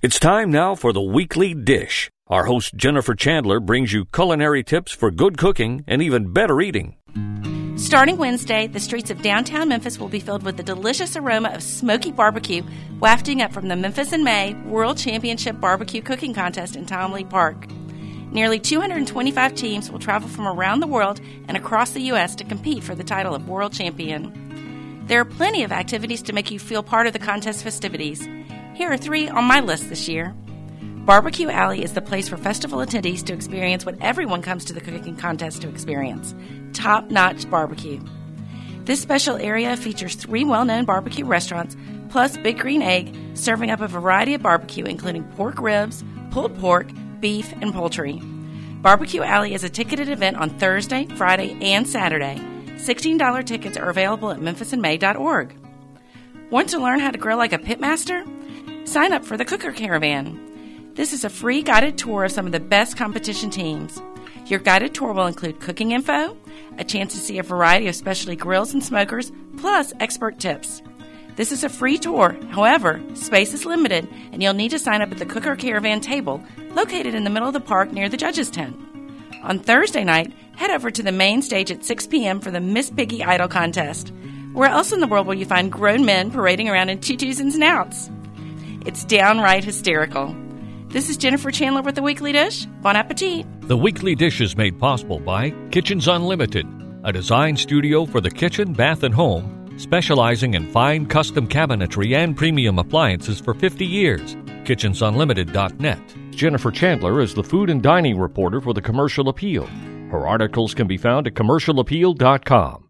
It's time now for the Weekly Dish. Our host Jennifer Chandler brings you culinary tips for good cooking and even better eating. Starting Wednesday, the streets of downtown Memphis will be filled with the delicious aroma of smoky barbecue wafting up from the Memphis in May World Championship Barbecue Cooking Contest in Tom Lee Park. Nearly 225 teams will travel from around the world and across the U.S. to compete for the title of World Champion. There are plenty of activities to make you feel part of the contest festivities. Here are 3 on my list this year. Barbecue Alley is the place for festival attendees to experience what everyone comes to the cooking contest to experience: top-notch barbecue. This special area features 3 well-known barbecue restaurants, plus Big Green Egg, serving up a variety of barbecue, including pork ribs, pulled pork, beef, and poultry. Barbecue Alley is a ticketed event on Thursday, Friday, and Saturday. $16 tickets are available at memphisinmay.org. Want to learn how to grill like a pitmaster? Sign up for the Cooker Caravan. This is a free guided tour of some of the best competition teams. Your guided tour will include cooking info, a chance to see a variety of specialty grills and smokers, plus expert tips. This is a free tour. However, space is limited, and you'll need to sign up at the Cooker Caravan table, located in the middle of the park near the judges' tent. On Thursday night, head over to the main stage at 6 p.m. for the Miss Piggy Idol contest. Where else in the world will you find grown men parading around in tutus and snouts? It's downright hysterical. This is Jennifer Chandler with The Weekly Dish. Bon appetit. The Weekly Dish is made possible by Kitchens Unlimited, a design studio for the kitchen, bath, and home, specializing in fine custom cabinetry and premium appliances for 50 years. KitchensUnlimited.net. Jennifer Chandler is the food and dining reporter for the Commercial Appeal. Her articles can be found at CommercialAppeal.com.